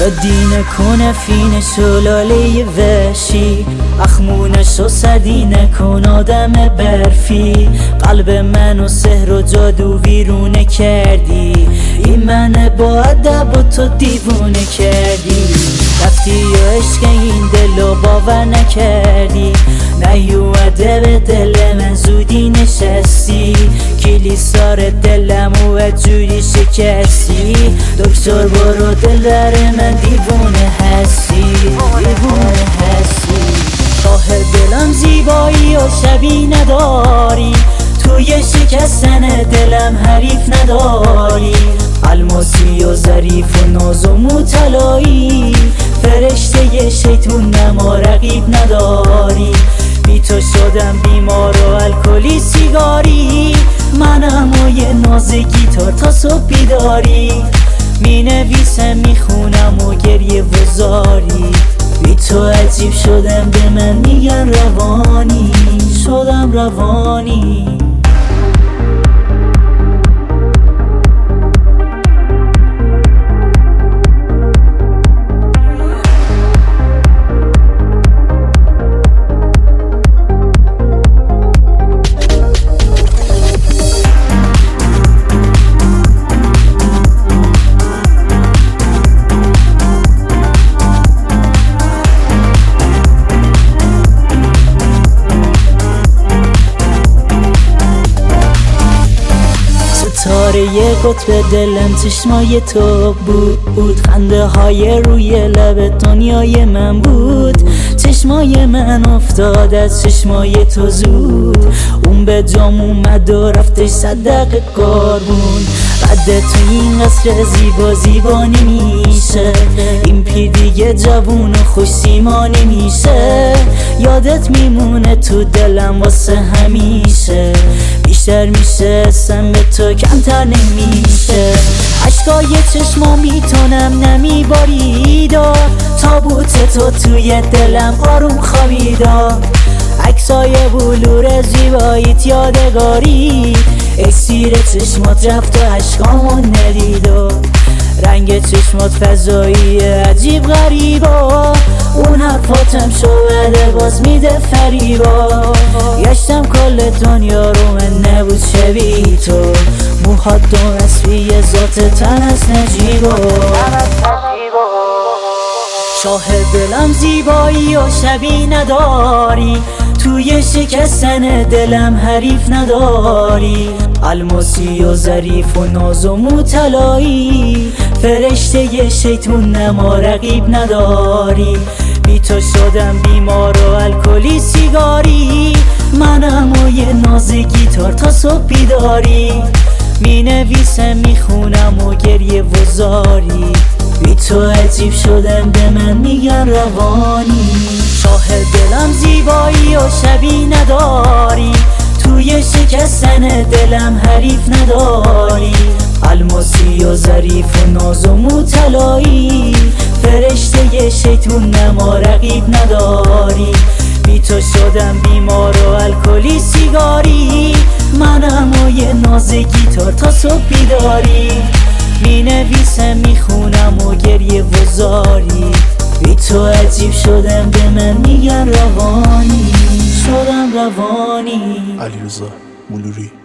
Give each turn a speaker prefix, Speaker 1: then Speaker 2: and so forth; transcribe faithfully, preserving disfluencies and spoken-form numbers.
Speaker 1: دینه کنه فین شلاله وشی اخمونش و سدینه کن آدم برفی قلب منو سحر و جادو ویرونه کردی این منه با ادب و تو دیوونه کردی رفتی و عشق این دلو باور نکردی نیومده به دل من زودی نشستی کلیسار دلم و جوری شکستی دکتر برو دل در من دیوونه هستی دیوونه هستی راه دلم زیبایی و شبیه نداری توی شکستن دلم حریف نداری الماسی و ظریف و ناز و موطلایی فرشته شیطون نما رقیب نداری بی تو شدم بیمار و الکلی سیگاری منم و یه ناز گیتار تا صبح بیداری می نویسم می خونم و گریه و زاری بی تو عجیب شدم به من میگن روانی شدم روانی ستاره یه قطب دلم چشمای تو بود خنده های روی لب دنیای من بود چشمای من افتاد از چشمای تو زود اون به جام اومد و رفتش صدق قربون بعد تو این قصر زیبا زیبا نمیشه این پیر دیگه جوون و خوش سیما نمیشه یادت میمونه تو دلم واسه همیشه بیشتر میشه اسم به تو کمتر نمیشه عشقای چشما میتونم نمیباریدا تابوت تو توی دلم آروم خوابیدا عکسای بلور زیباییت یادگاری اکسیر چشمات رفت و عشقامون ندیدا رنگ چشمات فضایی عجیب غریبا اون حرفاتم شوهده باز میده فریبا گشتم کل دنیا رو من نبود شبیه تو موهات دو نصفی ذات تن از نجیبا شاه دلم زیبایی و شبیه نداری توی شکستن دلم حریف نداری الماسی و ظریف و ناز و موطلایی فرشته شیطون نما رقیب نداری بی تو شدم بیمار و الکلی سیگاری منم و یه ناز گیتار تا صبح بیداری می نویسم می خونم و گریه و زاری بی تو عجیب شدم به من میگن روانی شاه دلم زیبایی و شبیه نداری توی شکستن دلم حریف نداری الماسی و ظریف و ناز و موطلایی فرشته شیطون نما رقیب نداری بی تو شدم بیمار و الکلی سیگاری منم و یه ناز گیتار تا صبح بیداری می نویسم می خونم و گریه و زاری بی تو عجیب شدم به من میگن روانی شدم روانی
Speaker 2: علیرضا مولوری